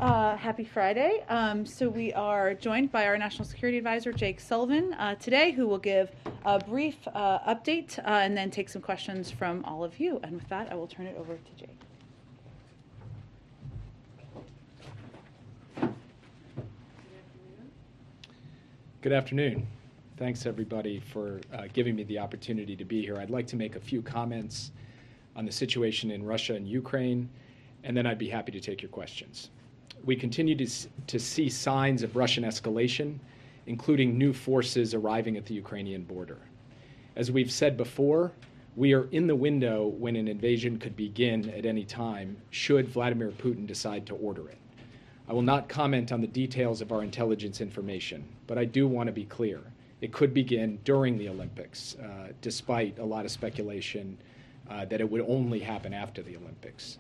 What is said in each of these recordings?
Happy Friday. So we are joined by our National Security Advisor, Jake Sullivan, today, who will give a brief update and then take some questions from all of you. And with that, I will turn it over to Jake. Good afternoon. Thanks, everybody, for giving me the opportunity to be here. I'd like to make a few comments on the situation in Russia and Ukraine, and then I'd be happy to take your questions. We continue to see signs of Russian escalation, including new forces arriving at the Ukrainian border. As we've said before, we are in the window when an invasion could begin at any time, should Vladimir Putin decide to order it. I will not comment on the details of our intelligence information, but I do want to be clear. It could begin during the Olympics, despite a lot of speculation that it would only happen after the Olympics.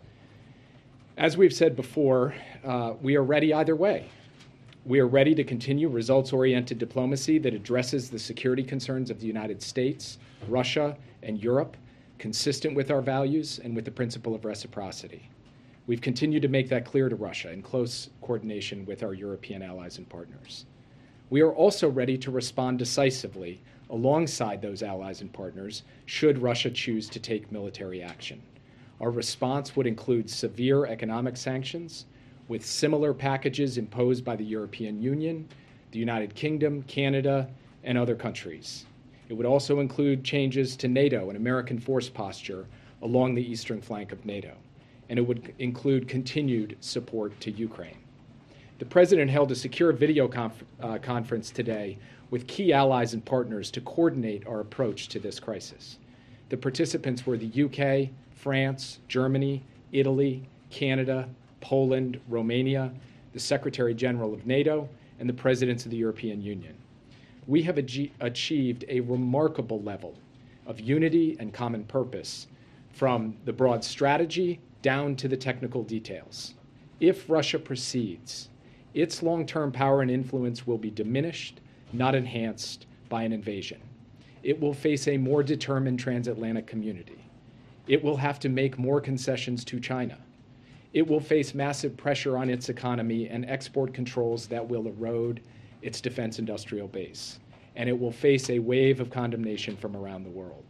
As we've said before, we are ready either way. We are ready to continue results-oriented diplomacy that addresses the security concerns of the United States, Russia, and Europe, consistent with our values and with the principle of reciprocity. We've continued to make that clear to Russia in close coordination with our European allies and partners. We are also ready to respond decisively alongside those allies and partners should Russia choose to take military action. Our response would include severe economic sanctions with similar packages imposed by the European Union, the United Kingdom, Canada, and other countries. It would also include changes to NATO and American force posture along the eastern flank of NATO, and it would include continued support to Ukraine. The President held a secure video conference today with key allies and partners to coordinate our approach to this crisis. The participants were the UK, France, Germany, Italy, Canada, Poland, Romania, the Secretary General of NATO, and the Presidents of the European Union. We have achieved a remarkable level of unity and common purpose from the broad strategy down to the technical details. If Russia proceeds, its long-term power and influence will be diminished, not enhanced, by an invasion. It will face a more determined transatlantic community. It will have to make more concessions to China. It will face massive pressure on its economy and export controls that will erode its defense industrial base. And it will face a wave of condemnation from around the world.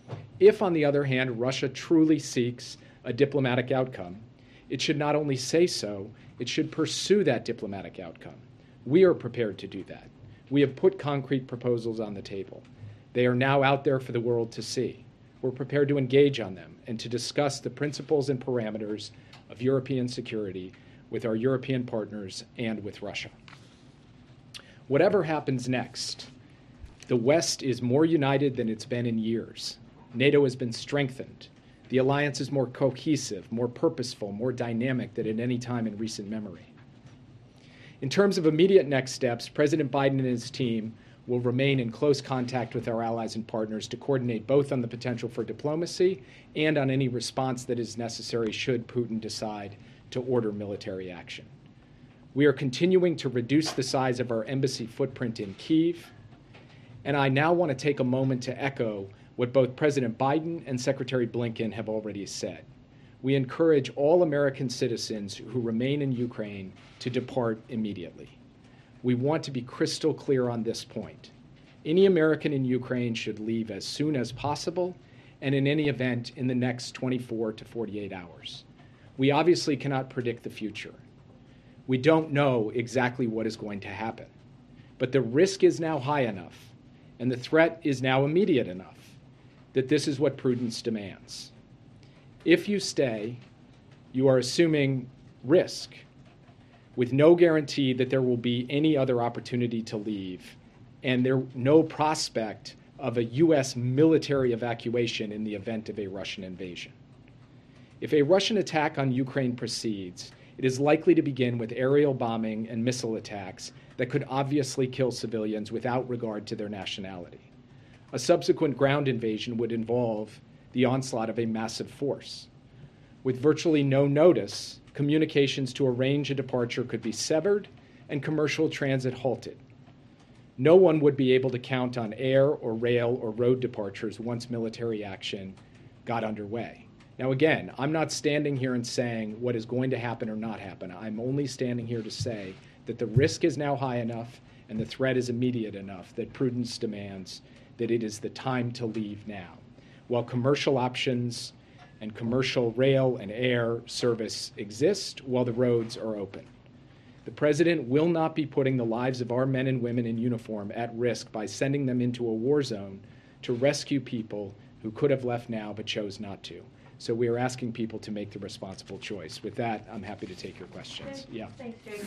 If, on the other hand, Russia truly seeks a diplomatic outcome, it should not only say so, it should pursue that diplomatic outcome. We are prepared to do that. We have put concrete proposals on the table. They are now out there for the world to see. We're prepared to engage on them and to discuss the principles and parameters of European security with our European partners and with Russia. Whatever happens next, the West is more united than it's been in years. NATO has been strengthened. The alliance is more cohesive, more purposeful, more dynamic than at any time in recent memory. In terms of immediate next steps, President Biden and his team will remain in close contact with our allies and partners to coordinate both on the potential for diplomacy and on any response that is necessary should Putin decide to order military action. We are continuing to reduce the size of our embassy footprint in Kyiv, and I now want to take a moment to echo what both President Biden and Secretary Blinken have already said. We encourage all American citizens who remain in Ukraine to depart immediately. We want to be crystal clear on this point. Any American in Ukraine should leave as soon as possible, and in any event, in the next 24 to 48 hours. We obviously cannot predict the future. We don't know exactly what is going to happen, but the risk is now high enough, and the threat is now immediate enough, that this is what prudence demands. If you stay, you are assuming risk, with no guarantee that there will be any other opportunity to leave, and no prospect of a U.S. military evacuation in the event of a Russian invasion. If a Russian attack on Ukraine proceeds, it is likely to begin with aerial bombing and missile attacks that could obviously kill civilians without regard to their nationality. A subsequent ground invasion would involve the onslaught of a massive force. With virtually no notice, communications to arrange a departure could be severed and commercial transit halted. No one would be able to count on air or rail or road departures once military action got underway. Now, again, I'm not standing here and saying what is going to happen or not happen. I'm only standing here to say that the risk is now high enough and the threat is immediate enough that prudence demands that it is the time to leave now. While commercial options and commercial rail and air service exist, while the roads are open. The President will not be putting the lives of our men and women in uniform at risk by sending them into a war zone to rescue people who could have left now but chose not to. So we are asking people to make the responsible choice. With that, I'm happy to take your questions. Okay. Yeah. Thanks, Jake.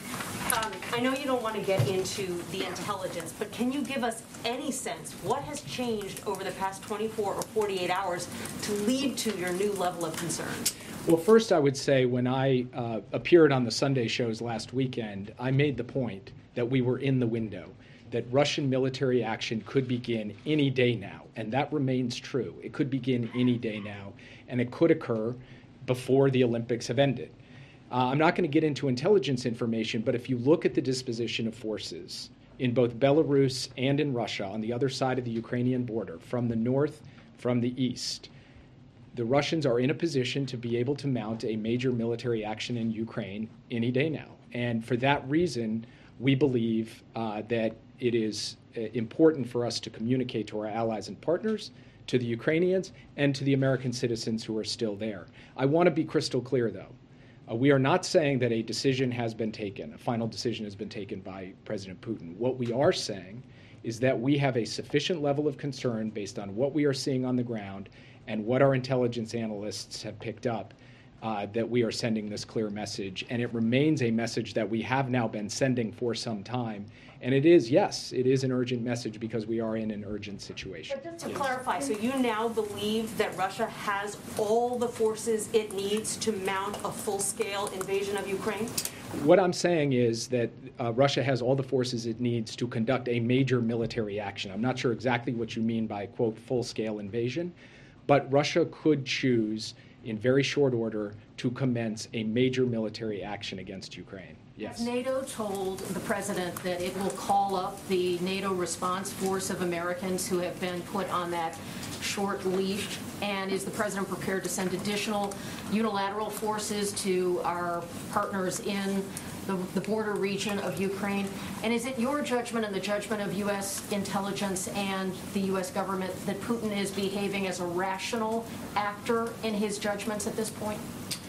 I know you don't want to get into the intelligence, but can you give us any sense what has changed over the past 24 or 48 hours to lead to your new level of concern? Well, first, I would say when I appeared on the Sunday shows last weekend, I made the point that we were in the window, that Russian military action could begin any day now, and that remains true. It could begin any day now, and it could occur before the Olympics have ended. I'm not going to get into intelligence information, but if you look at the disposition of forces in both Belarus and in Russia on the other side of the Ukrainian border, from the north, from the east, the Russians are in a position to be able to mount a major military action in Ukraine any day now. And for that reason, we believe that it is important for us to communicate to our allies and partners, to the Ukrainians, and to the American citizens who are still there. I want to be crystal clear, though. We are not saying that a decision has been taken, a final decision has been taken by President Putin. What we are saying is that we have a sufficient level of concern based on what we are seeing on the ground and what our intelligence analysts have picked up, that we are sending this clear message. And it remains a message that we have now been sending for some time. And it is, yes, it is an urgent message because we are in an urgent situation. But just to clarify, so you now believe that Russia has all the forces it needs to mount a full-scale invasion of Ukraine? What I'm saying is that Russia has all the forces it needs to conduct a major military action. I'm not sure exactly what you mean by, quote, full-scale invasion, but Russia could choose in very short order to commence a major military action against Ukraine. Yes. Has NATO told the president that it will call up the NATO response force of Americans who have been put on that short leash? And is the president prepared to send additional unilateral forces to our partners in the border region of Ukraine? And is it your judgment and the judgment of U.S. intelligence and the U.S. government that Putin is behaving as a rational actor in his judgments at this point?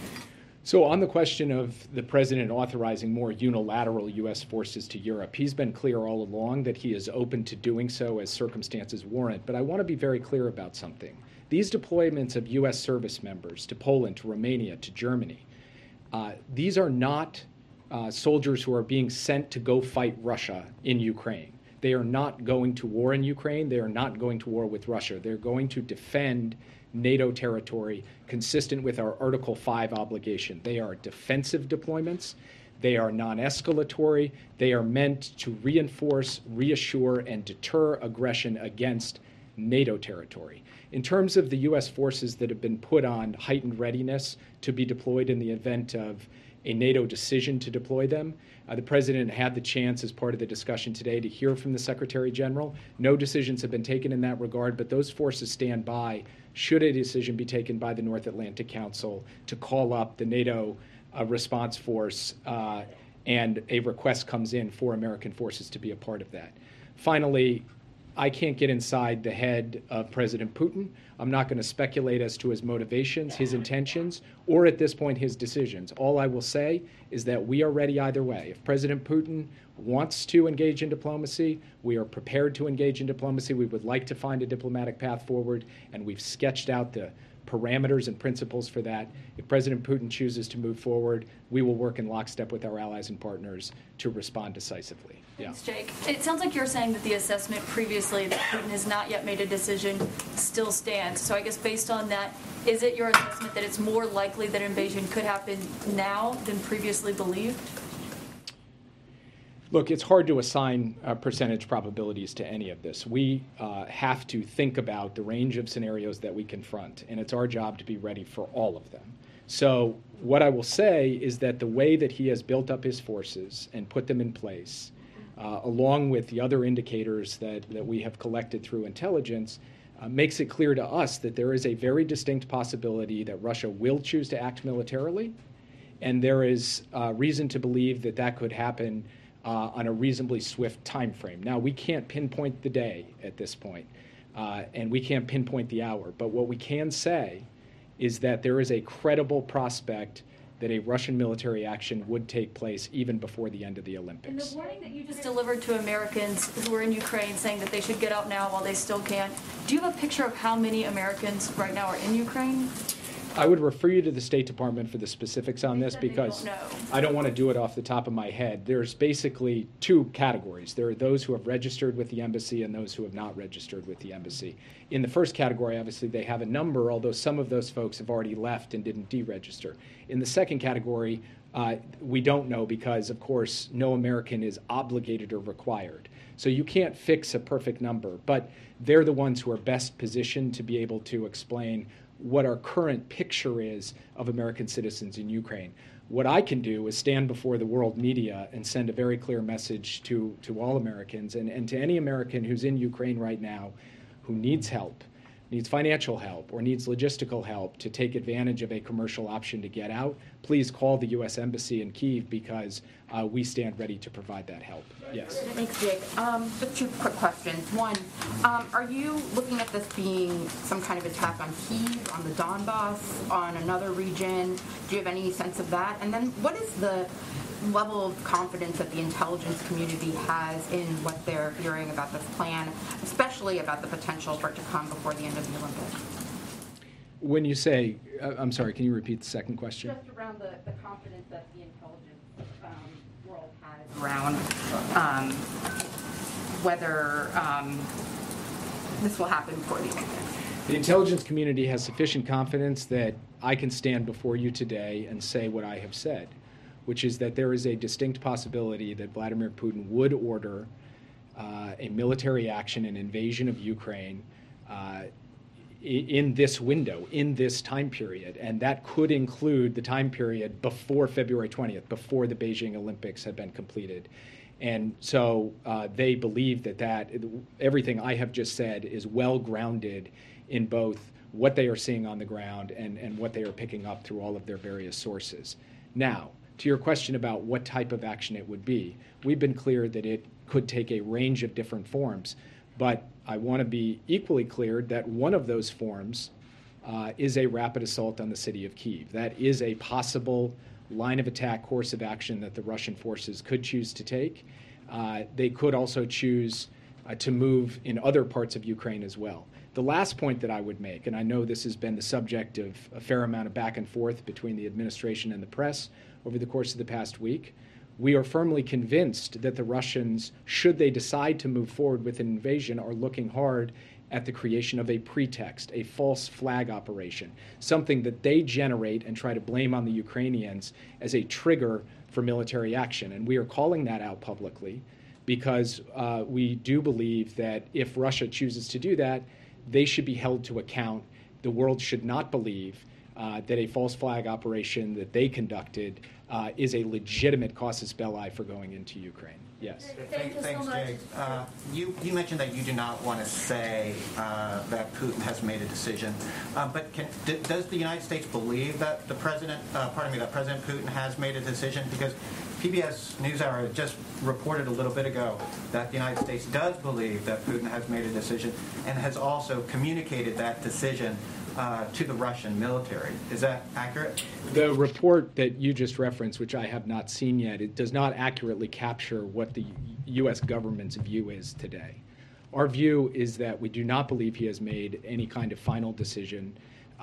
So on the question of the president authorizing more unilateral U.S. forces to Europe, he's been clear all along that he is open to doing so as circumstances warrant. But I want to be very clear about something. These deployments of U.S. service members to Poland, to Romania, to Germany, these are not soldiers who are being sent to go fight Russia in Ukraine. They are not going to war in Ukraine. They are not going to war with Russia. They're going to defend NATO territory consistent with our Article 5 obligation. They are defensive deployments. They are non-escalatory. They are meant to reinforce, reassure, and deter aggression against NATO territory. In terms of the U.S. forces that have been put on heightened readiness to be deployed in the event of a NATO decision to deploy them, the president had the chance as part of the discussion today to hear from the Secretary General. No decisions have been taken in that regard, but those forces stand by should a decision be taken by the North Atlantic Council to call up the NATO response force and a request comes in for American forces to be a part of that. Finally, I can't get inside the head of President Putin. I'm not going to speculate as to his motivations, his intentions, or at this point his decisions. All I will say is that we are ready either way. If President Putin wants to engage in diplomacy, we are prepared to engage in diplomacy. We would like to find a diplomatic path forward, and we've sketched out the parameters and principles for that. If President Putin chooses to move forward, we will work in lockstep with our allies and partners to respond decisively. Thanks, Jake. It sounds like you're saying that the assessment previously that Putin has not yet made a decision still stands. So I guess based on that, is it your assessment that it's more likely that invasion could happen now than previously believed? Look, it's hard to assign percentage probabilities to any of this. We have to think about the range of scenarios that we confront, and it's our job to be ready for all of them. So what I will say is that the way that he has built up his forces and put them in place, along with the other indicators that we have collected through intelligence, makes it clear to us that there is a very distinct possibility that Russia will choose to act militarily, and there is reason to believe that that could happen on a reasonably swift time frame. Now, we can't pinpoint the day at this point, and we can't pinpoint the hour, but what we can say is that there is a credible prospect that a Russian military action would take place even before the end of the And Olympics. the warning that you just delivered to Americans who are in Ukraine saying that they should get out now while they still can, do you have a picture of how many Americans right now are in Ukraine? I would refer you to the State Department for the specifics on this said they because don't know. I don't want to do it off the top of my head. There's basically two categories. There are those who have registered with the embassy and those who have not registered with the embassy. In the first category, obviously, they have a number, although some of those folks have already left and didn't deregister. In the second category, we don't know because, of course, no American is obligated or required. So you can't fix a perfect number, but they're the ones who are best positioned to be able to explain what our current picture is of American citizens in Ukraine. What I can do is stand before the world media and send a very clear message to all Americans and to any American who's in Ukraine right now who needs help, needs financial help, or needs logistical help to take advantage of a commercial option to get out. Please call the U.S. Embassy in Kyiv because we stand ready to provide that help. Yes. Thanks, Jake. Just two quick questions. One, are you looking at this being some kind of attack on Kyiv, on the Donbass, on another region? Do you have any sense of that? And then what is the level of confidence that the intelligence community has in what they're hearing about this plan, especially about the potential for it to come before the end of the Olympics? When you say, I'm sorry, can you repeat the second question? Just around the confidence that the intelligence world has around whether this will happen before the Olympics. The intelligence community has sufficient confidence that I can stand before you today and say what I have said, which is that there is a distinct possibility that Vladimir Putin would order a military action, an invasion of Ukraine, in this window, in this time period. And that could include the time period before February 20th, before the Beijing Olympics had been completed. And so they believe that everything I have just said is well grounded in both what they are seeing on the ground and what they are picking up through all of their various sources. Now, to your question about what type of action it would be, we've been clear that it could take a range of different forms, but I want to be equally clear that one of those forms is a rapid assault on the city of Kyiv. That is a possible line of attack, course of action that the Russian forces could choose to take. They could also choose to move in other parts of Ukraine as well. The last point that I would make, and I know this has been the subject of a fair amount of back and forth between the administration and the press over the course of the past week, we are firmly convinced that the Russians, should they decide to move forward with an invasion, are looking hard at the creation of a pretext, a false flag operation, something that they generate and try to blame on the Ukrainians as a trigger for military action. And we are calling that out publicly because we do believe that if Russia chooses to do that, they should be held to account. The world should not believe that a false flag operation that they conducted is a legitimate casus belli for going into Ukraine. Yes. Thank you so much. Jake. You mentioned that you do not want to say that Putin has made a decision, but does the United States believe that that President Putin has made a decision? Because PBS NewsHour just reported a little bit ago that the United States does believe that Putin has made a decision and has also communicated that decision to the Russian military. Is that accurate? The report that you just referenced, which I have not seen yet, it does not accurately capture what the U.S. government's view is today. Our view is that we do not believe he has made any kind of final decision,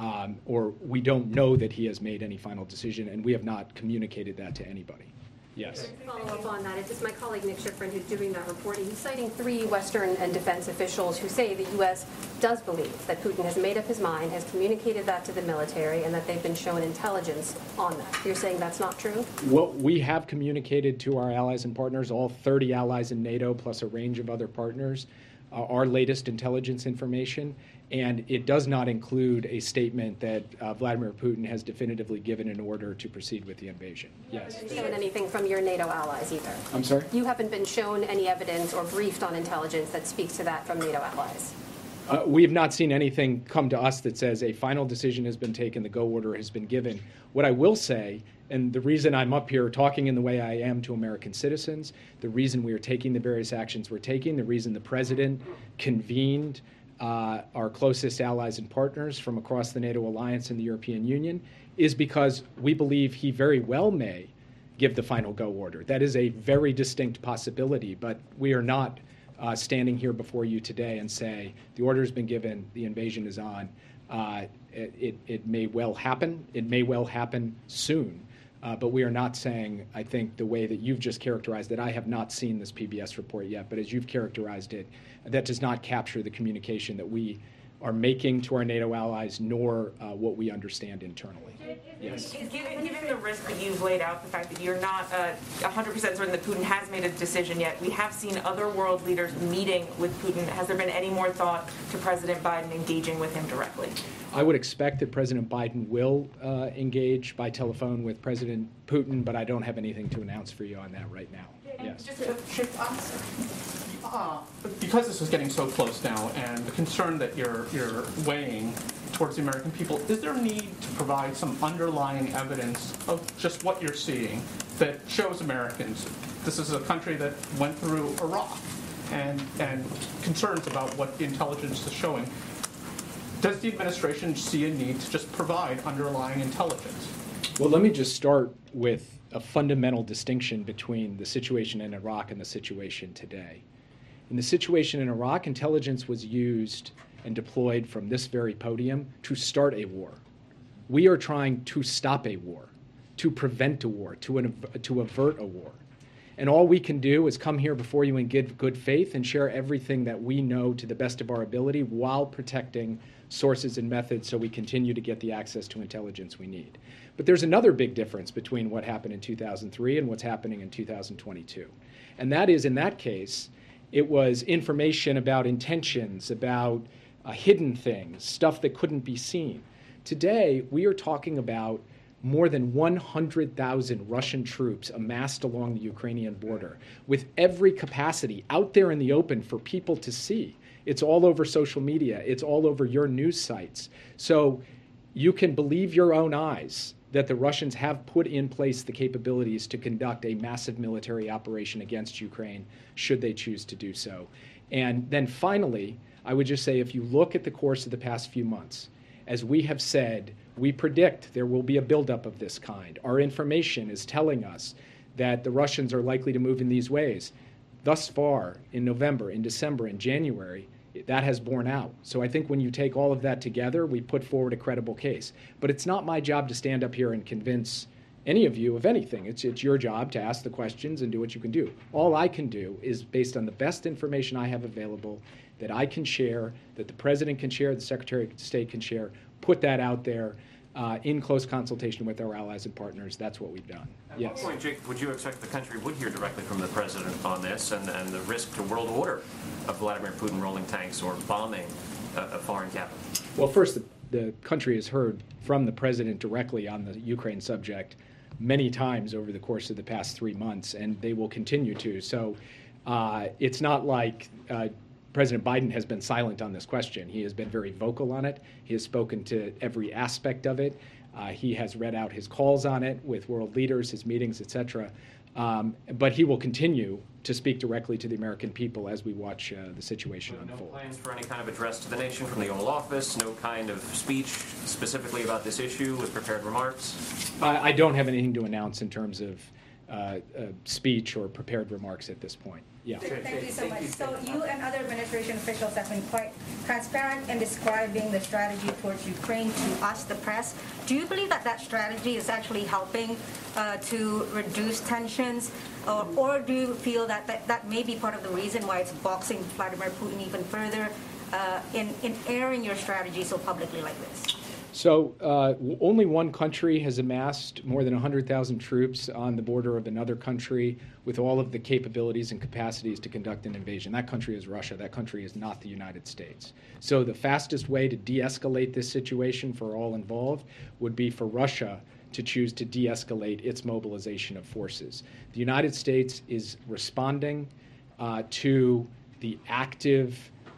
or we don't know that he has made any final decision, and we have not communicated that to anybody. Yes. Follow up on that. It's just my colleague Nick Schifrin who's doing that reporting. He's citing 3 Western and defense officials who say the U.S. does believe that Putin has made up his mind, has communicated that to the military, and that they've been shown intelligence on that. You're saying that's not true? Well, we have communicated to our allies and partners, all 30 allies in NATO, plus a range of other partners, our latest intelligence information, and it does not include a statement that Vladimir Putin has definitively given an order to proceed with the invasion. Yes. You haven't shown anything from your NATO allies either? I'm sorry? You haven't been shown any evidence or briefed on intelligence that speaks to that from NATO allies? We have not seen anything come to us that says a final decision has been taken, the go order has been given. What I will say, and the reason I'm up here talking in the way I am to American citizens, the reason we are taking the various actions we're taking, the reason the president convened our closest allies and partners from across the NATO alliance and the European Union, is because we believe he very well may give the final go order. That is a very distinct possibility, but we are not standing here before you today and say the order has been given, the invasion is on. It may well happen. It may well happen soon. But we are not saying, I think, the way that you've just characterized it. I have not seen this PBS report yet, but as you've characterized it, that does not capture the communication that we are making to our NATO allies, nor what we understand internally. Yes. Given the risk that you've laid out, the fact that you're not 100% certain that Putin has made a decision yet, we have seen other world leaders meeting with Putin. Has there been any more thought to President Biden engaging with him directly? I would expect that President Biden will engage by telephone with President Putin, but I don't have anything to announce for you on that right now. Yes. Because this is getting so close now, and the concern that you're weighing towards the American people, is there a need to provide some underlying evidence of just what you're seeing that shows Americans this is a country that went through Iraq, and concerns about what the intelligence is showing? Does the administration see a need to just provide underlying intelligence? Well, let me just start with a fundamental distinction between the situation in Iraq and the situation today. In the situation in Iraq, intelligence was used and deployed from this very podium to start a war. We are trying to stop a war, to prevent a war, to avert a war. And all we can do is come here before you in good faith and share everything that we know to the best of our ability while protecting sources and methods so we continue to get the access to intelligence we need. But there's another big difference between what happened in 2003 and what's happening in 2022. And that is, in that case, it was information about intentions, about hidden things, stuff that couldn't be seen. Today, we are talking about more than 100,000 Russian troops amassed along the Ukrainian border with every capacity out there in the open for people to see. It's all over social media. It's all over your news sites. So you can believe your own eyes that the Russians have put in place the capabilities to conduct a massive military operation against Ukraine, should they choose to do so. And then finally, I would just say, if you look at the course of the past few months, as we have said, we predict there will be a buildup of this kind. Our information is telling us that the Russians are likely to move in these ways. Thus far, in November, in December, in January, that has borne out. So I think when you take all of that together, we put forward a credible case. But it's not my job to stand up here and convince any of you of anything. It's your job to ask the questions and do what you can do. All I can do is, based on the best information I have available, that I can share, that the President can share, the Secretary of State can share, put that out there in close consultation with our allies and partners. That's what we've done. At what point, Jake, would you expect the country would hear directly from the President on this and the risk to world order of Vladimir Putin rolling tanks or bombing a foreign capital? Well, first, the country has heard from the President directly on the Ukraine subject many times over the course of the past 3 months, and they will continue to. So it's not like President Biden has been silent on this question. He has been very vocal on it. He has spoken to every aspect of it. He has read out his calls on it with world leaders, his meetings, et cetera. But he will continue to speak directly to the American people as we watch the situation unfold. No plans for any kind of address to the nation from the Oval Office? No kind of speech specifically about this issue with prepared remarks? I don't have anything to announce in terms of speech or prepared remarks at this point. Yeah. Thank you so much. So you and other administration officials have been quite transparent in describing the strategy towards Ukraine to us, the press. Do you believe that that strategy is actually helping to reduce tensions? Or do you feel that that may be part of the reason why it's boxing Vladimir Putin even further in airing your strategy so publicly like this? So only one country has amassed more than 100,000 troops on the border of another country with all of the capabilities and capacities to conduct an invasion. That country is Russia. That country is not the United States. So the fastest way to de-escalate this situation for all involved would be for Russia to choose to de-escalate its mobilization of forces. The United States is responding to the active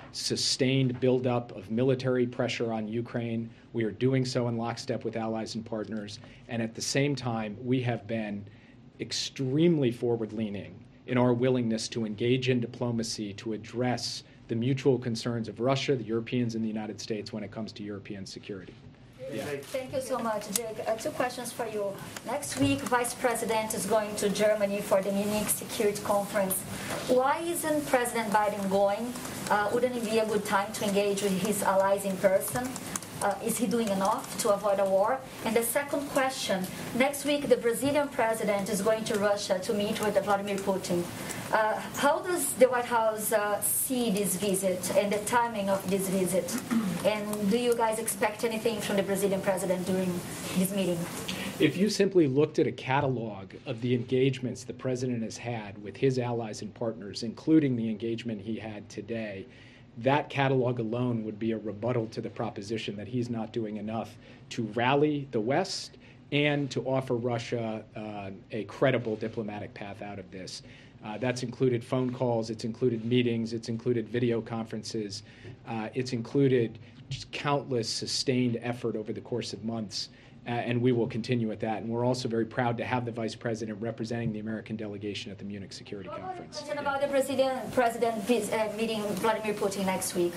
sustained buildup of military pressure on Ukraine. We are doing so in lockstep with allies and partners. And at the same time, we have been extremely forward-leaning in our willingness to engage in diplomacy to address the mutual concerns of Russia, the Europeans, and the United States when it comes to European security. Yeah. Thank you so much, Jake. Two questions for you. Next week, Vice President is going to Germany for the Munich Security Conference. Why isn't President Biden going? Wouldn't it be a good time to engage with his allies in person? Is he doing enough to avoid a war? And the second question, next week the Brazilian president is going to Russia to meet with Vladimir Putin. How does the White House see this visit and the timing of this visit? And do you guys expect anything from the Brazilian president during this meeting? If you simply looked at a catalog of the engagements the president has had with his allies and partners, including the engagement he had today, that catalog alone would be a rebuttal to the proposition that he's not doing enough to rally the West and to offer Russia a credible diplomatic path out of this. That's included phone calls, it's included meetings, it's included video conferences, it's included just countless sustained effort over the course of months, and we will continue with that. And we're also very proud to have the Vice President representing the American delegation at the Munich Security Conference. What about the Brazilian president meeting Vladimir Putin next week?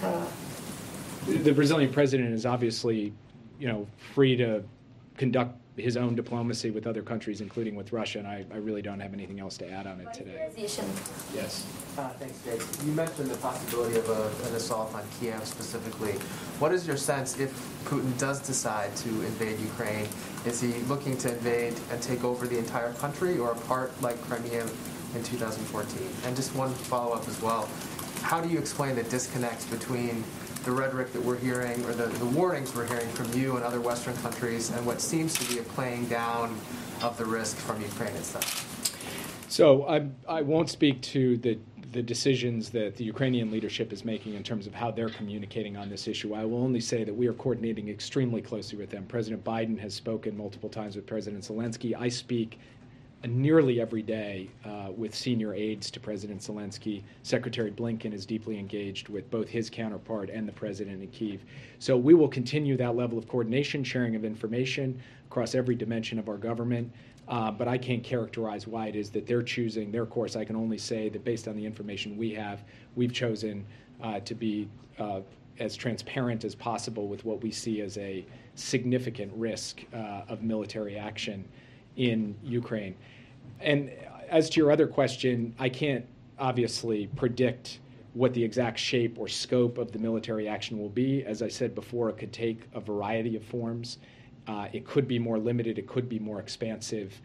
The Brazilian president is obviously, free to conduct his own diplomacy with other countries, including with Russia, and I really don't have anything else to add on it today. Yes. Thanks, Jake. You mentioned the possibility of an assault on Kiev specifically. What is your sense if Putin does decide to invade Ukraine? Is he looking to invade and take over the entire country or a part like Crimea in 2014? And just one follow-up as well. How do you explain the disconnect between the rhetoric that we're hearing, or the warnings we're hearing from you and other Western countries, and what seems to be a playing down of the risk from Ukraine itself? So I won't speak to the decisions that the Ukrainian leadership is making in terms of how they're communicating on this issue. I will only say that we are coordinating extremely closely with them. President Biden has spoken multiple times with President Zelensky. I speak nearly every day with senior aides to President Zelensky. Secretary Blinken is deeply engaged with both his counterpart and the president in Kyiv. So we will continue that level of coordination, sharing of information across every dimension of our government. But I can't characterize why it is that they're choosing their course. I can only say that based on the information we have, we've chosen to be as transparent as possible with what we see as a significant risk of military action in Ukraine. And as to your other question, I can't obviously predict what the exact shape or scope of the military action will be. As I said before, it could take a variety of forms. It could be more limited, it could be more expansive,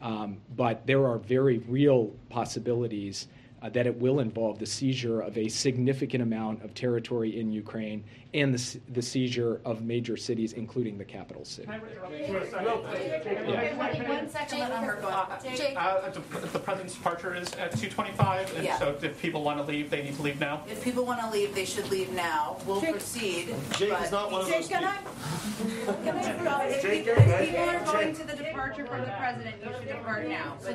but there are very real possibilities that it will involve the seizure of a significant amount of territory in Ukraine and the seizure of major cities, including the capital city. One second, Jake. The president's departure is at 2:25, and so if people want to leave, they need to leave now? If people want to leave, they should leave now. We'll proceed. Jake is not one of those people. If people are going to the departure from the president, you should depart now. But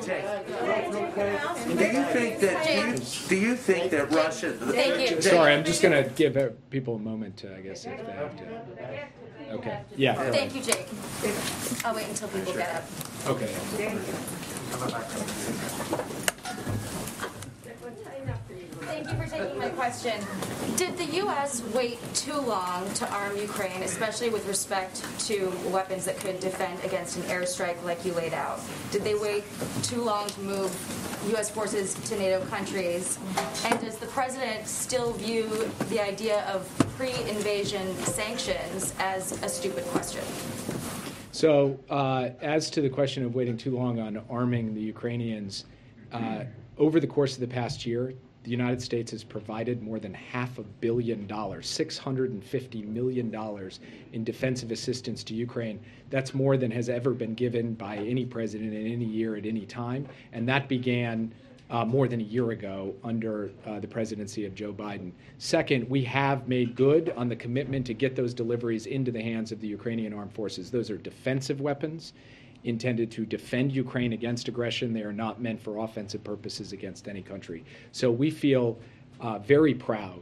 Do you think that Russia? Thank you. Sorry, I'm just going to give people a moment to, I guess, if they have to. Okay. Yeah. Thank you, Jake. I'll wait until people get up. Okay. Thank you for taking my question. Did the U.S. wait too long to arm Ukraine, especially with respect to weapons that could defend against an airstrike like you laid out? Did they wait too long to move U.S. forces to NATO countries? And does the president still view the idea of pre-invasion sanctions as a stupid question? So as to the question of waiting too long on arming the Ukrainians, over the course of the past year, the United States has provided more than $500 million, $650 million in defensive assistance to Ukraine. That's more than has ever been given by any president in any year at any time, and that began more than a year ago under the presidency of Joe Biden. Second, we have made good on the commitment to get those deliveries into the hands of the Ukrainian armed forces. Those are defensive weapons intended to defend Ukraine against aggression. They are not meant for offensive purposes against any country. So we feel very proud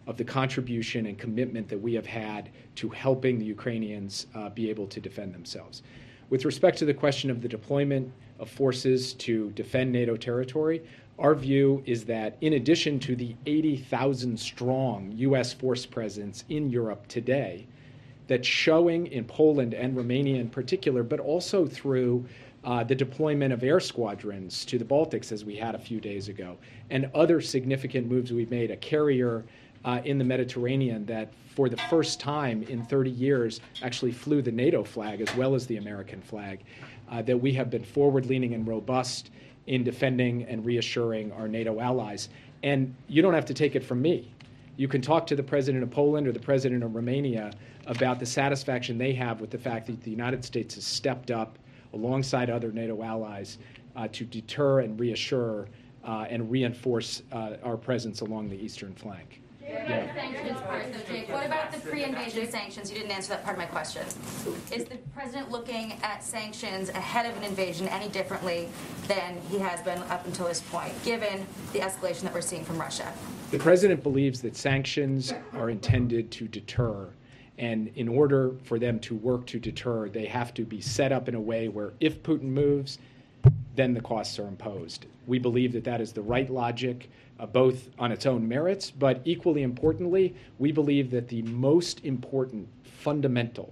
of the contribution and commitment that we have had to helping the Ukrainians be able to defend themselves. With respect to the question of the deployment of forces to defend NATO territory, our view is that in addition to the 80,000 strong U.S. force presence in Europe today, that's showing in Poland and Romania in particular, but also through the deployment of air squadrons to the Baltics, as we had a few days ago, and other significant moves we've made, a carrier in the Mediterranean that for the first time in 30 years actually flew the NATO flag as well as the American flag, that we have been forward-leaning and robust in defending and reassuring our NATO allies. And you don't have to take it from me. You can talk to the president of Poland or the president of Romania about the satisfaction they have with the fact that the United States has stepped up alongside other NATO allies to deter and reassure and reinforce our presence along the eastern flank. The sanctions part, though, Jake. What about the pre-invasion sanctions? You didn't answer that part of my question. Is the president looking at sanctions ahead of an invasion any differently than he has been up until this point, given the escalation that we're seeing from Russia? The president believes that sanctions are intended to deter, and in order for them to work to deter, they have to be set up in a way where if Putin moves, then the costs are imposed. We believe that that is the right logic, both on its own merits, but equally importantly, we believe that the most important fundamental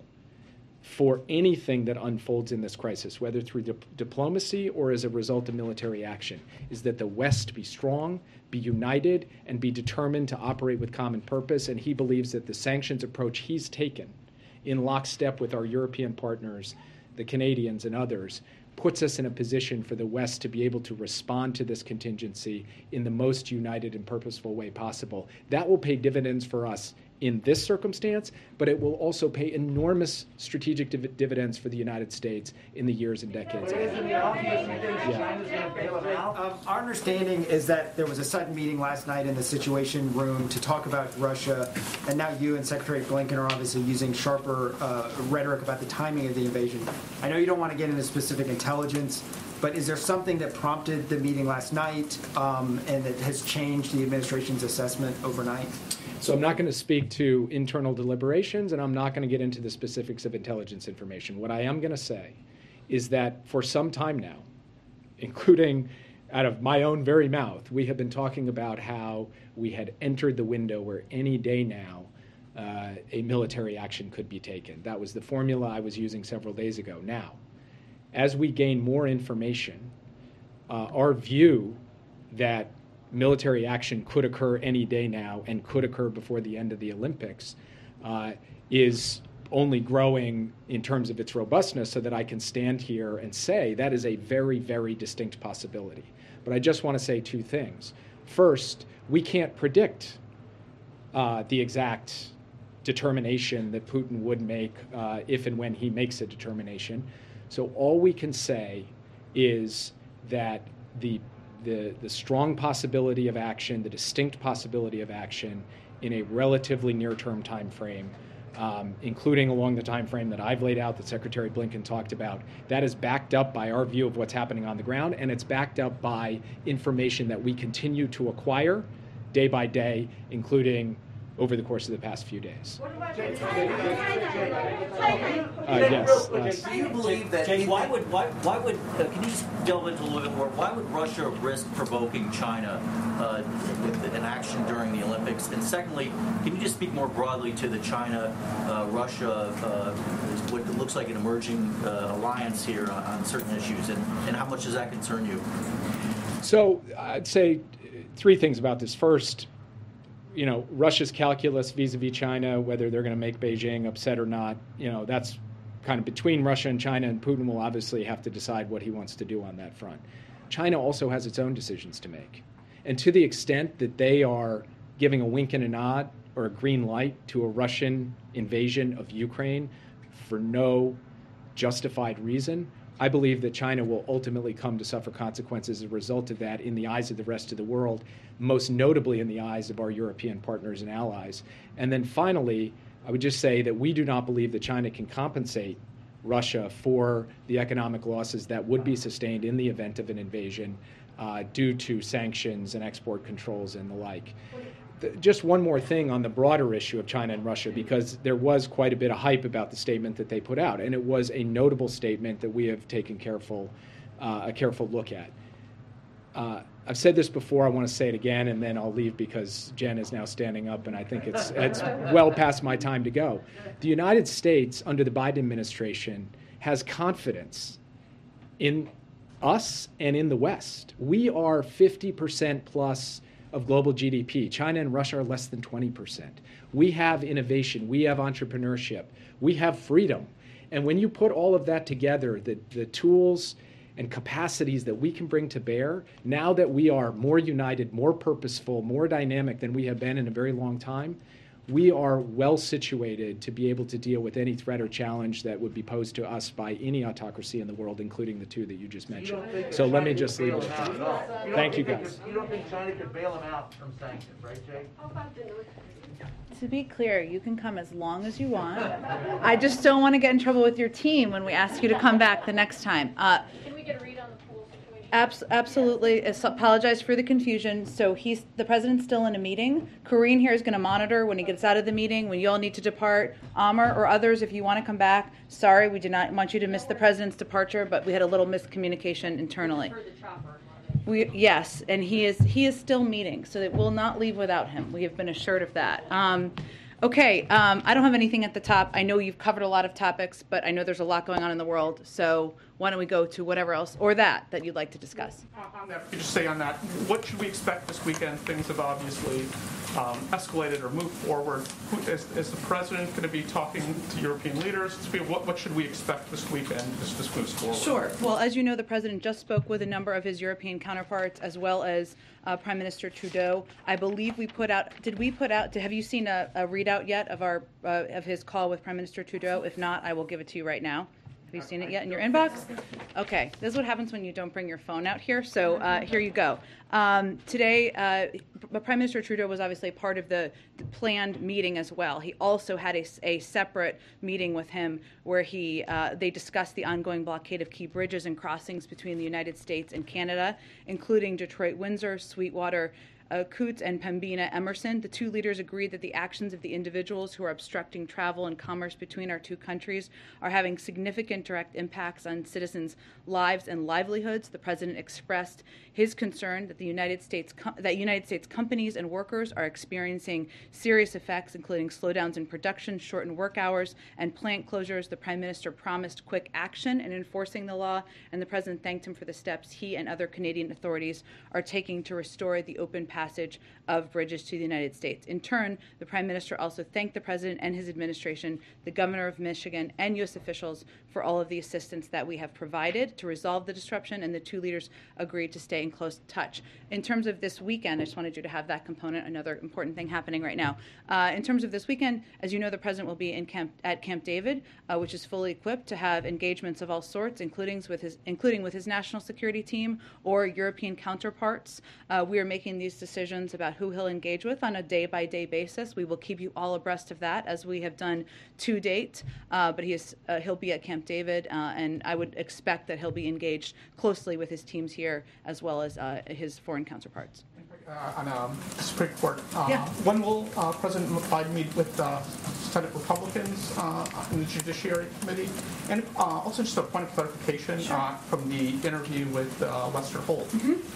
for anything that unfolds in this crisis, whether through diplomacy or as a result of military action, is that the West be strong, be united, and be determined to operate with common purpose. And he believes that the sanctions approach he's taken in lockstep with our European partners, the Canadians and others, puts us in a position for the West to be able to respond to this contingency in the most united and purposeful way possible. That will pay dividends for us in this circumstance, but it will also pay enormous strategic dividends for the United States in the years and decades ahead. Our understanding is that there was a sudden meeting last night in the Situation Room to talk about Russia, and now you and Secretary Blinken are obviously using sharper rhetoric about the timing of the invasion. I know you don't want to get into specific intelligence, but is there something that prompted the meeting last night and that has changed the administration's assessment overnight? So I'm not going to speak to internal deliberations, and I'm not going to get into the specifics of intelligence information. What I am going to say is that for some time now, including out of my own very mouth, we have been talking about how we had entered the window where any day now a military action could be taken. That was the formula I was using several days ago. Now, as we gain more information, our view that military action could occur any day now and could occur before the end of the Olympics is only growing in terms of its robustness, so that I can stand here and say that is a very, very distinct possibility. But I just want to say two things. First, we can't predict the exact determination that Putin would make if and when he makes a determination. So all we can say is that the strong possibility of action, the distinct possibility of action in a relatively near-term time frame, including along the time frame that I've laid out, that Secretary Blinken talked about, that is backed up by our view of what's happening on the ground, and it's backed up by information that we continue to acquire day by day, including over the course of the past few days. Yes. Do you believe that? Jake, why would? Can you just delve into a little bit more? Why would Russia risk provoking China with an action during the Olympics? And secondly, can you just speak more broadly to the China-Russia, what looks like an emerging alliance here on certain issues, and how much does that concern you? So I'd say three things about this. First, Russia's calculus vis-a-vis China, whether they're going to make Beijing upset or not, that's kind of between Russia and China, and Putin will obviously have to decide what he wants to do on that front. China also has its own decisions to make. And to the extent that they are giving a wink and a nod or a green light to a Russian invasion of Ukraine for no justified reason, I believe that China will ultimately come to suffer consequences as a result of that in the eyes of the rest of the world, most notably in the eyes of our European partners and allies. And then finally, I would just say that we do not believe that China can compensate Russia for the economic losses that would be sustained in the event of an invasion due to sanctions and export controls and the like. just one more thing on the broader issue of China and Russia, because there was quite a bit of hype about the statement that they put out, and it was a notable statement that we have taken a careful look at. I've said this before, I want to say it again, and then I'll leave because Jen is now standing up, and I think it's well past my time to go. The United States, under the Biden administration, has confidence in us and in the West. We are 50% plus of global GDP. China and Russia are less than 20%. We have innovation. We have entrepreneurship. We have freedom. And when you put all of that together, the tools and capacities that we can bring to bear, now that we are more united, more purposeful, more dynamic than we have been in a very long time, we are well situated to be able to deal with any threat or challenge that would be posed to us by any autocracy in the world, including the two that you just mentioned. So let me just leave it at that. Thank you, guys. You don't think China could bail him out from sanctions, right, Jay? To be clear, you can come as long as you want. I just don't want to get in trouble with your team when we ask you to come back the next time. Can we get a read on the pool situation? Absolutely. Apologize for the confusion. So the president's still in a meeting. Karine here is going to monitor when he gets out of the meeting, when you all need to depart. Amr or others, if you want to come back, sorry, we did not want you to miss the president's departure, but we had a little miscommunication internally. Yes, and he is still meeting, so it will not leave without him. We have been assured of that. Okay, I don't have anything at the top. I know you've covered a lot of topics, but I know there's a lot going on in the world, so why don't we go to whatever else, or that you'd like to discuss? On that, if you just say on that, what should we expect this weekend? Things have obviously escalated or moved forward. Is the president going to be talking to European leaders? What should we expect this weekend as this moves forward? Sure. Well, as you know, the president just spoke with a number of his European counterparts, as well as Prime Minister Trudeau. I believe we put out, have you seen a readout yet of his call with Prime Minister Trudeau? If not, I will give it to you right now. Have you seen it yet in your inbox? Okay, this is what happens when you don't bring your phone out here, so here you go. Today, Prime Minister Trudeau was obviously part of the planned meeting as well. He also had a separate meeting with him where they discussed the ongoing blockade of key bridges and crossings between the United States and Canada, including Detroit-Windsor, Sweetwater, Coutts and Pembina Emerson. The two leaders agreed that the actions of the individuals who are obstructing travel and commerce between our two countries are having significant direct impacts on citizens' lives and livelihoods. The president expressed his concern that United States companies and workers are experiencing serious effects, including slowdowns in production, shortened work hours, and plant closures. The prime minister promised quick action in enforcing the law, and the president thanked him for the steps he and other Canadian authorities are taking to restore the open passage of bridges to the United States. In turn, the Prime Minister also thanked the President and his administration, the Governor of Michigan, and U.S. officials for all of the assistance that we have provided to resolve the disruption, and the two leaders agreed to stay in close touch. In terms of this weekend, I just wanted you to have that component, another important thing happening right now. In terms of this weekend, as you know, the President will be at Camp David, which is fully equipped to have engagements of all sorts, including with his national security team or European counterparts. We are making these decisions about who he'll engage with on a day-by-day basis. We will keep you all abreast of that, as we have done to date. But he'll be at Camp David, and I would expect that he'll be engaged closely with his teams here, as well as his foreign counterparts. On Supreme Court, when will President Biden meet with Senate Republicans in the Judiciary Committee? And also just a point of clarification from the interview with Lester Holt.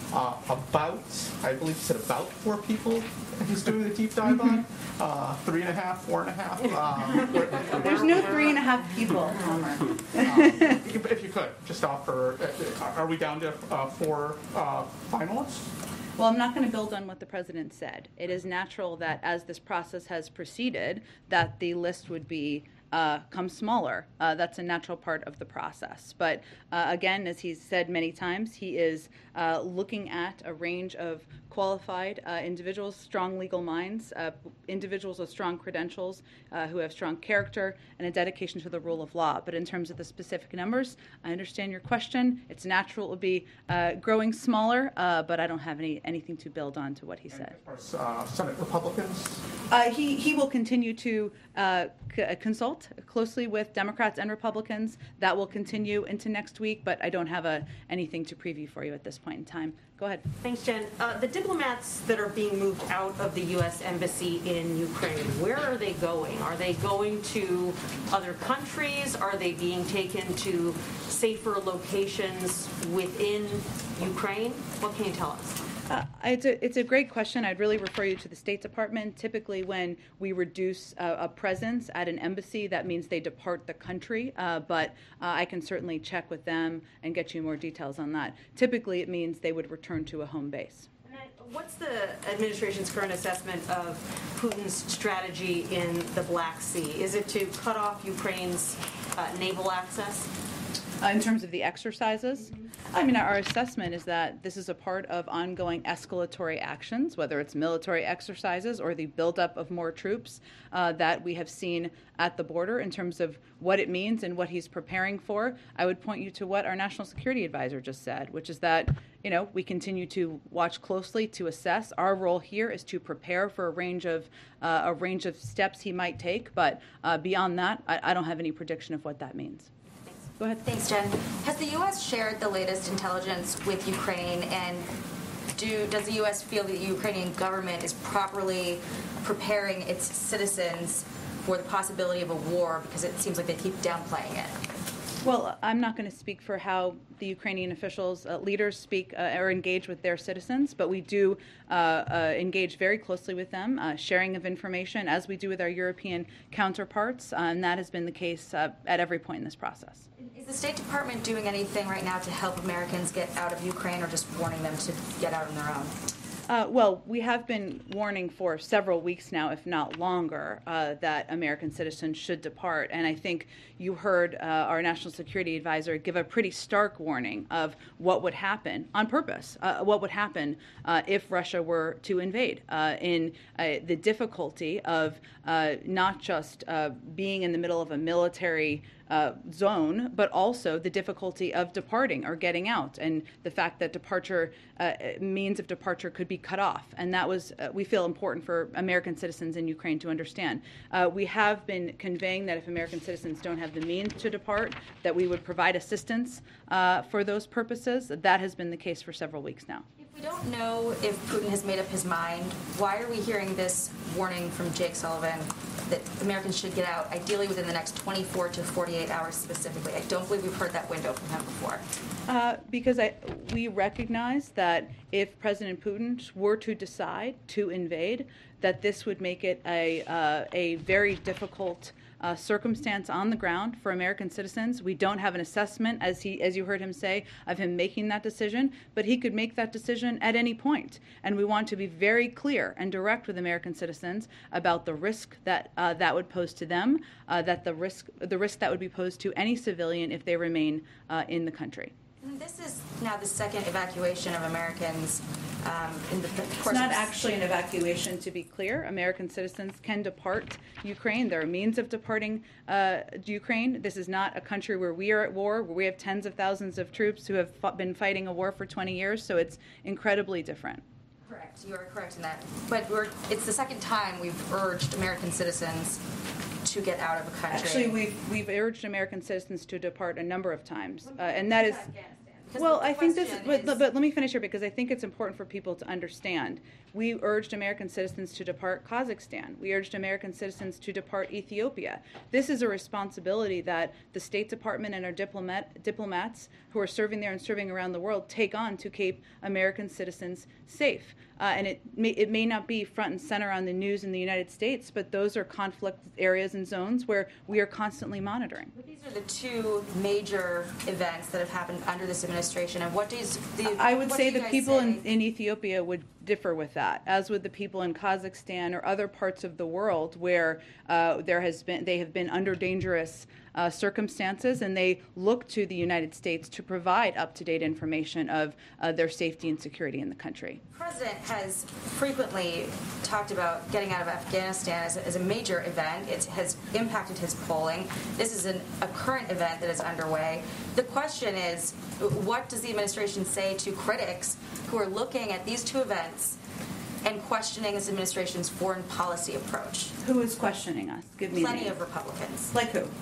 I believe he said about 4 people he's doing the deep dive on. 3.5, 4.5. There's no 3.5 people. If you could, just offer, are we down to 4 finalists? Well, I'm not going to build on what the president said. It is natural that as this process has proceeded, that the list would become smaller. That's a natural part of the process. But again, as he's said many times, he is looking at a range of qualified individuals, strong legal minds, individuals with strong credentials, who have strong character and a dedication to the rule of law. But in terms of the specific numbers, I understand your question. It's natural it will be growing smaller, but I don't have anything to build on to what he said. Senate Republicans? He will continue to consult closely with Democrats and Republicans. That will continue into next week, but I don't have anything to preview for you at this point in time. Go ahead. Thanks, Jen. The diplomats that are being moved out of the U.S. Embassy in Ukraine, where are they going? Are they going to other countries? Are they being taken to safer locations within Ukraine? What can you tell us? It's a great question. I'd really refer you to the State Department. Typically, when we reduce a presence at an embassy, that means they depart the country. But I can certainly check with them and get you more details on that. Typically, it means they would return to a home base. What's the administration's current assessment of Putin's strategy in the Black Sea? Is it to cut off Ukraine's naval access? In terms of the exercises, I mean, our assessment is that this is a part of ongoing escalatory actions, whether it's military exercises or the buildup of more troops that we have seen at the border in terms of what it means and what he's preparing for. I would point you to what our National Security Advisor just said, which is that, we continue to watch closely to assess. Our role here is to prepare for a range of steps he might take, but beyond that, I don't have any prediction of what that means. Go ahead. Thanks, Jen. Has the U.S. shared the latest intelligence with Ukraine, and does the U.S. feel that the Ukrainian government is properly preparing its citizens for the possibility of a war, because it seems like they keep downplaying it? Well, I'm not going to speak for how the Ukrainian officials, leaders speak or engage with their citizens, but we do engage very closely with them, sharing of information as we do with our European counterparts, and that has been the case at every point in this process. Is the State Department doing anything right now to help Americans get out of Ukraine, or just warning them to get out on their own? Well, we have been warning for several weeks now, if not longer, that American citizens should depart. And I think you heard our National Security Advisor give a pretty stark warning of what would happen on purpose, what would happen if Russia were to invade, in the difficulty of not just being in the middle of a military zone, but also the difficulty of departing or getting out, and the fact that means of departure could be cut off. And that was, we feel, important for American citizens in Ukraine to understand. We have been conveying that if American citizens don't have the means to depart, that we would provide assistance for those purposes. That has been the case for several weeks now. If we don't know if Putin has made up his mind, why are we hearing this warning from Jake Sullivan that Americans should get out, ideally within the next 24 to 48 hours specifically? I don't believe we've heard that window from him before. Because we recognize that if President Putin were to decide to invade, that this would make it a very difficult circumstance on the ground for American citizens. We don't have an assessment, as you heard him say, of him making that decision, but he could make that decision at any point. And we want to be very clear and direct with American citizens about the risk that that would pose to them, that the risk that would be posed to any civilian if they remain in the country. This is now the second evacuation of Americans in the course. It's not actually an evacuation, to be clear. American citizens can depart Ukraine. There are means of departing Ukraine. This is not a country where we are at war, where we have tens of thousands of troops who have been fighting a war for 20 years, so it's incredibly different. Correct. You are correct in that. But it's the second time we've urged American citizens to get out of a country. Actually, we've urged American citizens to depart a number of times, and that is. Well, I think this, but let me finish here, because I think it's important for people to understand. We urged American citizens to depart Kazakhstan. We urged American citizens to depart Ethiopia. This is a responsibility that the State Department and our diplomats who are serving there and serving around the world take on to keep American citizens safe. And it may not be front and center on the news in the United States, but those are conflict areas and zones where we are constantly monitoring. But these are the two major events that have happened under this administration. And I would say the people in Ethiopia would differ with that, as would the people in Kazakhstan or other parts of the world where they have been under dangerous circumstances, and they look to the United States to provide up-to-date information of their safety and security in the country. The president has frequently talked about getting out of Afghanistan as a major event. It has impacted his polling. This is a current event that is underway. The question is, what does the administration say to critics who are looking at these two events and questioning his administration's foreign policy approach. Who is questioning us? Give me Plenty names. of Republicans. Like who?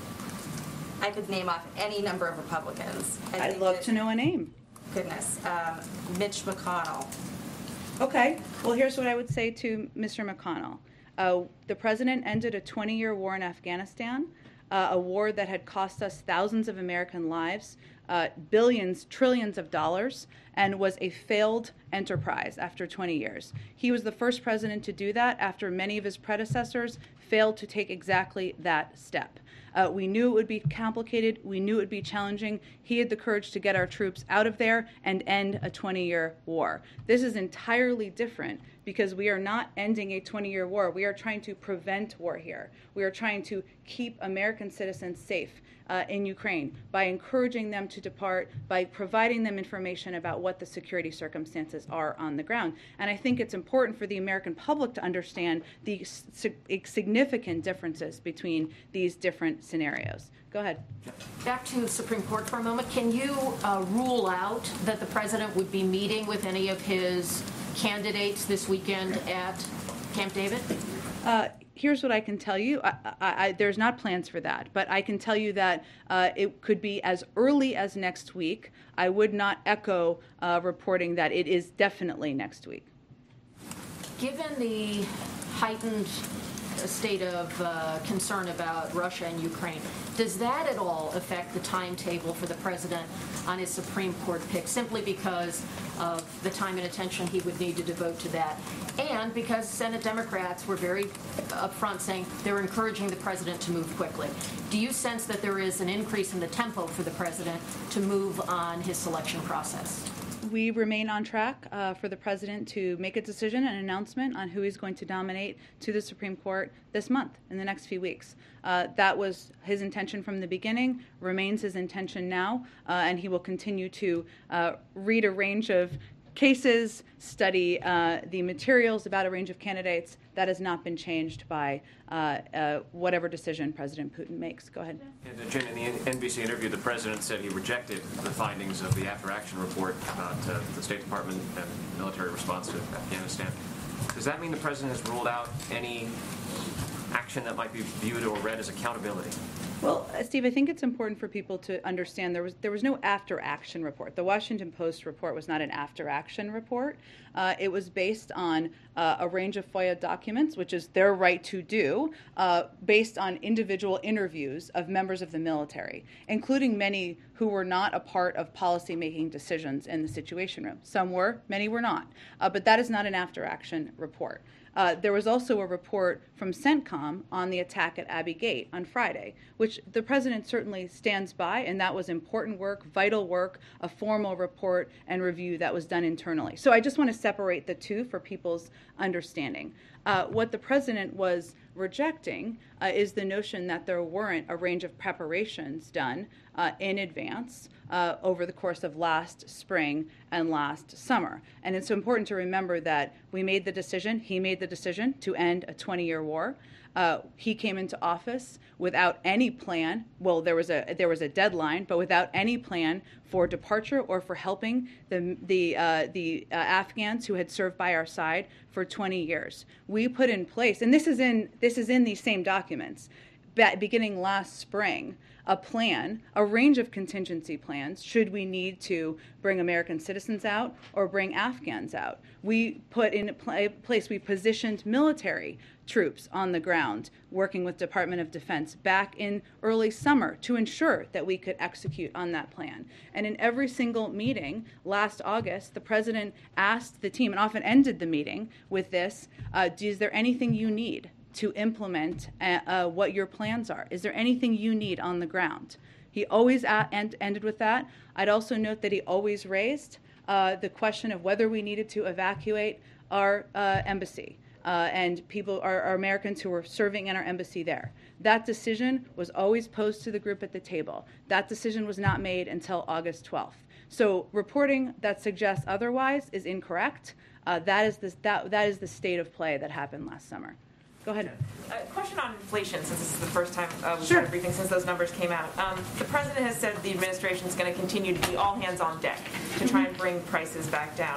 I could name off any number of Republicans. I'd love to know a name. Goodness. Mitch McConnell. Okay. Well, here's what I would say to Mr. McConnell. The president ended a 20-year war in Afghanistan, a war that had cost us thousands of American lives, billions, trillions of dollars, and was a failed enterprise after 20 years. He was the first president to do that after many of his predecessors failed to take exactly that step. We knew it would be complicated. We knew it would be challenging. He had the courage to get our troops out of there and end a 20-year war. This is entirely different because we are not ending a 20-year war. We are trying to prevent war here. We are trying to keep American citizens safe in Ukraine by encouraging them to depart, by providing them information about what the security circumstances are on the ground. And I think it's important for the American public to understand the significant differences between these different scenarios. Go ahead. Back to the Supreme Court for a moment. Can you rule out that the president would be meeting with any of his candidates this weekend at Camp David? Here's what I can tell you. There's not plans for that, but I can tell you that it could be as early as next week. I would not echo reporting that it is definitely next week. Given the heightened state of concern about Russia and Ukraine, does that at all affect the timetable for the president on his Supreme Court pick, simply because of the time and attention he would need to devote to that, and because Senate Democrats were very upfront saying they were encouraging the president to move quickly? Do you sense that there is an increase in the tempo for the president to move on his selection process? We remain on track for the president to make a decision, an announcement on who he's going to nominate to the Supreme Court this month, in the next few weeks. That was his intention from the beginning, remains his intention now, and he will continue to read a range of cases, study the materials about a range of candidates. That has not been changed by whatever decision President Putin makes. Go ahead. And Jim, in the NBC interview, the president said he rejected the findings of the after-action report about the State Department and military response to Afghanistan. Does that mean the president has ruled out any action that might be viewed or read as accountability? Well, Steve, I think it's important for people to understand there was no after-action report. The Washington Post report was not an after-action report. It was based on a range of FOIA documents, which is their right to do, based on individual interviews of members of the military, including many who were not a part of policy-making decisions in the Situation Room. Some were, many were not. But that is not an after-action report. There was also a report from CENTCOM on the attack at Abbey Gate on Friday, which the president certainly stands by, and that was important work, vital work, a formal report and review that was done internally. So I just want to separate the two for people's understanding. What the president was rejecting is the notion that there weren't a range of preparations done in advance over the course of last spring and last summer. And it's important to remember that we made the decision, he made the decision to end a 20-year war. He came into office without any plan. Well, there was a deadline, but without any plan for departure or for helping the Afghans who had served by our side for 20 years. We put in place, and this is in these same documents, beginning last spring, a plan, a range of contingency plans, should we need to bring American citizens out or bring Afghans out. We put in place, we positioned military troops on the ground working with Department of Defense back in early summer to ensure that we could execute on that plan. And in every single meeting last August, the president asked the team, and often ended the meeting with this, is there anything you need to implement what your plans are? Is there anything you need on the ground? He always ended with that. I'd also note that he always raised the question of whether we needed to evacuate our embassy and people, our Americans who were serving in our embassy there. That decision was always posed to the group at the table. That decision was not made until August 12th. So reporting that suggests otherwise is incorrect. That is the state of play that happened last summer. Go ahead. A question on inflation, since this is the first time we've had a briefing since those numbers came out. The president has said the administration is going to continue to be all hands on deck to try and bring prices back down.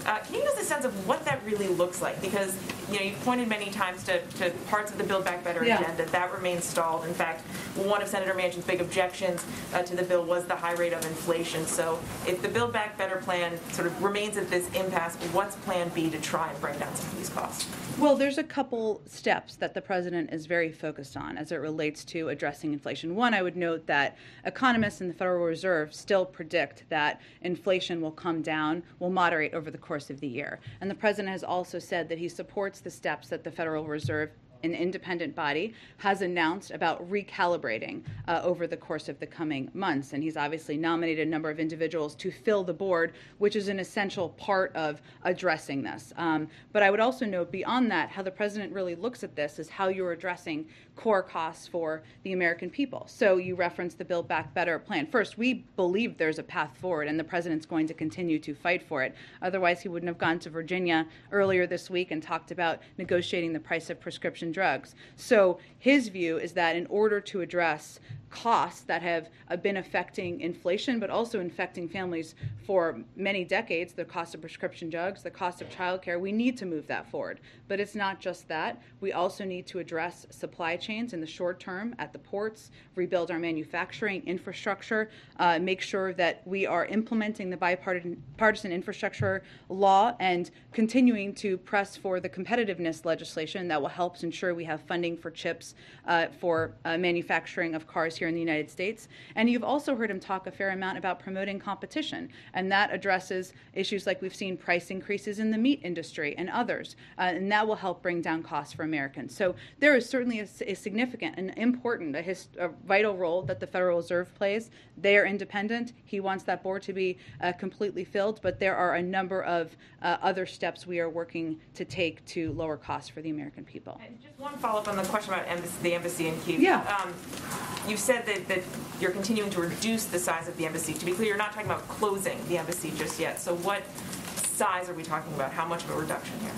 Can you give us a sense of what that really looks like? Because you've pointed many times to parts of the Build Back Better agenda that remains stalled. In fact, one of Senator Manchin's big objections to the bill was the high rate of inflation. So if the Build Back Better plan sort of remains at this impasse, what's Plan B to try and bring down some of these costs? Well, there's a couple steps that the president is very focused on as it relates to addressing inflation. One, I would note that economists in the Federal Reserve still predict that inflation will come down, will moderate over the course of the year. And the president has also said that he supports the steps that the Federal Reserve, an independent body, has announced about recalibrating over the course of the coming months. And he's obviously nominated a number of individuals to fill the board, which is an essential part of addressing this. But I would also note beyond that, how the president really looks at this is how you're addressing core costs for the American people. So you referenced the Build Back Better plan. First, we believe there's a path forward, and the president's going to continue to fight for it. Otherwise, he wouldn't have gone to Virginia earlier this week and talked about negotiating the price of prescription drugs. So his view is that in order to address costs that have been affecting inflation, but also infecting families for many decades, the cost of prescription drugs, the cost of childcare, we need to move that forward. But it's not just that. We also need to address supply chains in the short term at the ports, rebuild our manufacturing infrastructure, make sure that we are implementing the bipartisan infrastructure law and continuing to press for the competitiveness legislation that will help ensure we have funding for chips for manufacturing of cars here in the United States. And you've also heard him talk a fair amount about promoting competition, and that addresses issues like we've seen price increases in the meat industry and others, and that will help bring down costs for Americans. So there is certainly a significant and important, a vital role that the Federal Reserve plays. They are independent. He wants that board to be completely filled, but there are a number of other steps we are working to take to lower costs for the American people. And just one follow-up on the question about the embassy in Kyiv. Yeah. You've said that you're continuing to reduce the size of the embassy. To be clear, you're not talking about closing the embassy just yet. So what size are we talking about? How much of a reduction here?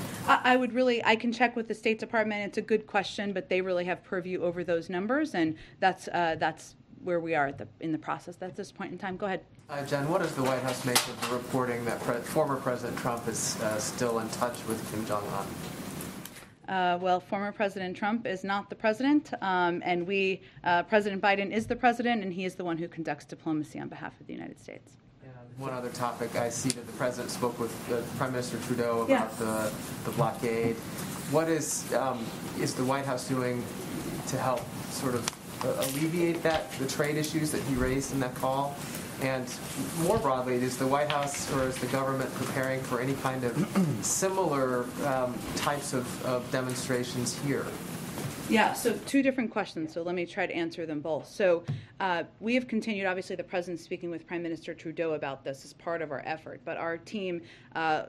I can check with the State Department. It's a good question, but they really have purview over those numbers, and that's where we are in the process at this point in time. Go ahead. Jen, what does the White House make of the reporting that former President Trump is still in touch with Kim Jong-un? Well, former President Trump is not the president, and President Biden is the president, and he is the one who conducts diplomacy on behalf of the United States. One other topic, I see that the president spoke with Prime Minister Trudeau about the blockade. What is the White House doing to help sort of alleviate the trade issues that he raised in that call? And more broadly, is the White House or is the government preparing for any kind of similar types of demonstrations here? Yeah, so two different questions, so let me try to answer them both. So we have continued, obviously the President's speaking with Prime Minister Trudeau about this as part of our effort, but our team, Dr.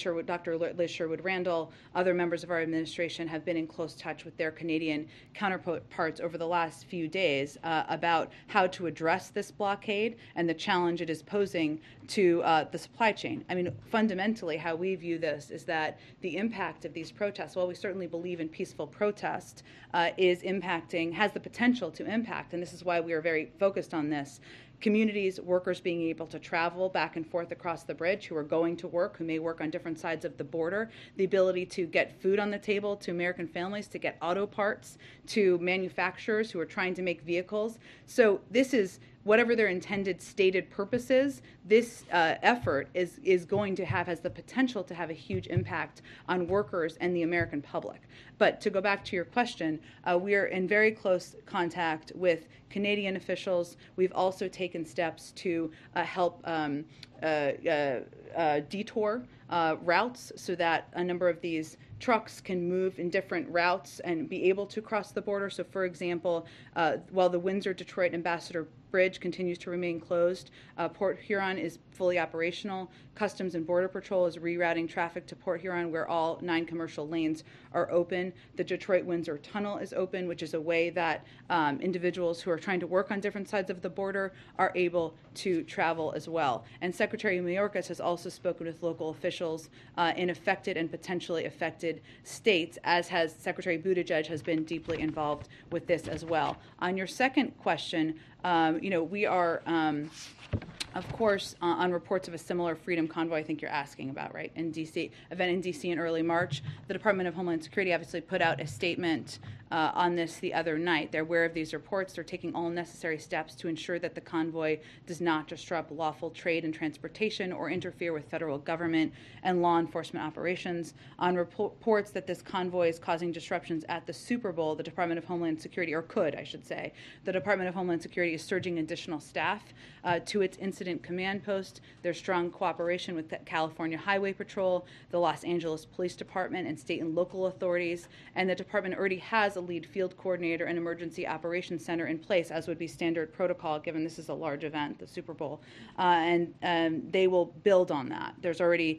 Liz Sherwood-Randall, other members of our administration have been in close touch with their Canadian counterparts over the last few days about how to address this blockade and the challenge it is posing to the supply chain. I mean, fundamentally, how we view this is that the impact of these protests, while we certainly believe in peaceful protest, has the potential to impact, and this is why we are very focused on this, communities, workers being able to travel back and forth across the bridge, who are going to work, who may work on different sides of the border, the ability to get food on the table to American families, to get auto parts to manufacturers who are trying to make vehicles. So this is, whatever their intended stated purpose is, this effort has the potential to have a huge impact on workers and the American public. But to go back to your question, we are in very close contact with Canadian officials. We've also taken steps to help detour routes so that a number of these trucks can move in different routes and be able to cross the border. So, for example, while the Windsor-Detroit Ambassador Bridge continues to remain closed, Port Huron is fully operational. Customs and Border Patrol is rerouting traffic to Port Huron, where all 9 commercial lanes are open. The Detroit-Windsor Tunnel is open, which is a way that individuals who are trying to work on different sides of the border are able to travel as well. And Secretary Mayorkas has also spoken with local officials in affected and potentially affected states, as has Secretary Buttigieg has been deeply involved with this as well. On your second question, we are of course, on reports of a similar Freedom Convoy, I think you're asking about, right, in D.C., event in D.C. in early March, the Department of Homeland Security obviously put out a statement on this the other night. They're aware of these reports. They're taking all necessary steps to ensure that the convoy does not disrupt lawful trade and transportation or interfere with federal government and law enforcement operations. On reports that this convoy is causing disruptions at the Super Bowl, the Department of Homeland Security, or could, I should say, the Department of Homeland Security is surging additional staff to its incident command post. There's strong cooperation with the California Highway Patrol, the Los Angeles Police Department, and state and local authorities. And the department already has a lead field coordinator and emergency operations center in place, as would be standard protocol, given this is a large event, the Super Bowl. And they will build on that. There's already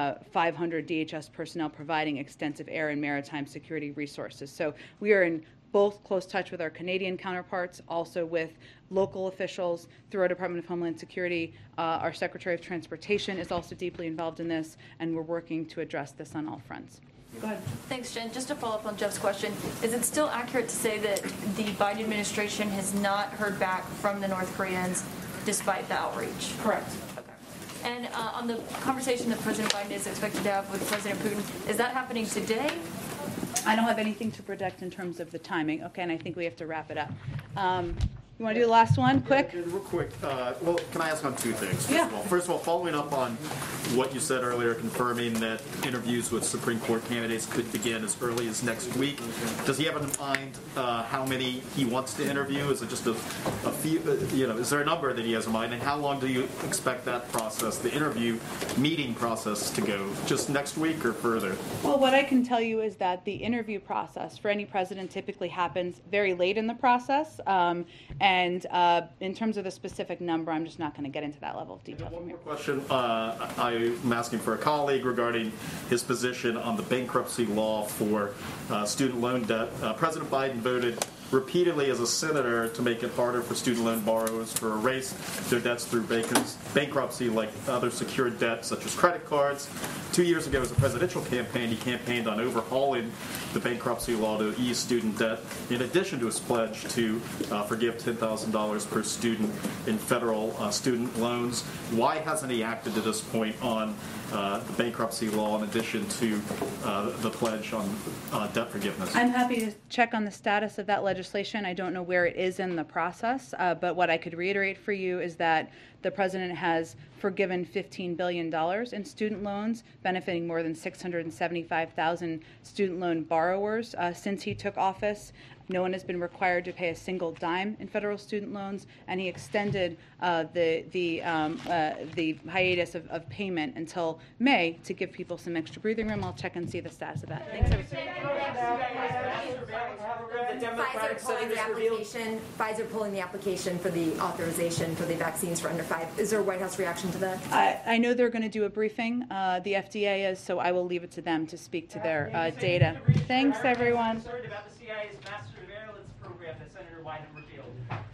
500 DHS personnel providing extensive air and maritime security resources. So we are in both close touch with our Canadian counterparts, also with local officials through our Department of Homeland Security. Our Secretary of Transportation is also deeply involved in this, and we're working to address this on all fronts. Go ahead. Thanks, Jen. Just to follow up on Jeff's question, is it still accurate to say that the Biden administration has not heard back from the North Koreans despite the outreach? Correct. And on the conversation that President Biden is expected to have with President Putin, is that happening today? I don't have anything to predict in terms of the timing. Okay, and I think we have to wrap it up. You want to do the last one, quick? Yeah, real quick. Well, can I ask on two things? Yeah. First of all, following up on what you said earlier, confirming that interviews with Supreme Court candidates could begin as early as next week. Does he have in mind how many he wants to interview? Is it just a few? Is there a number that he has in mind? And how long do you expect that process, the interview meeting process, to go? Just next week or further? Well, what I can tell you is that the interview process for any president typically happens very late in the process. And in terms of the specific number, I'm just not going to get into that level of detail from here. Question. I'm asking for a colleague regarding his position on the bankruptcy law for student loan debt. President Biden voted repeatedly as a senator to make it harder for student loan borrowers to erase their debts through bankruptcy like other secured debt such as credit cards. 2 years ago, as a presidential campaign, he campaigned on overhauling the bankruptcy law to ease student debt, in addition to his pledge to forgive $10,000 per student in federal student loans. Why hasn't he acted to this point on the bankruptcy law in addition to the pledge on debt forgiveness? I'm happy to check on the status of that legislation. I don't know where it is in the process, but what I could reiterate for you is that the president has forgiven $15 billion in student loans, benefiting more than 675,000 student loan borrowers since he took office. No one has been required to pay a single dime in federal student loans, and he extended the hiatus of payment until May to give people some extra breathing room. I'll check and see the status of that. Thanks, everybody. Pfizer pulling the application for the authorization for the vaccines for under 5. Is there a White House reaction to that? I know they're going to do a briefing. The FDA is, so I will leave it to them to speak to their data. Thanks, everyone. Concerned about the CIA's mass surveillance program that Senator Wyden revealed.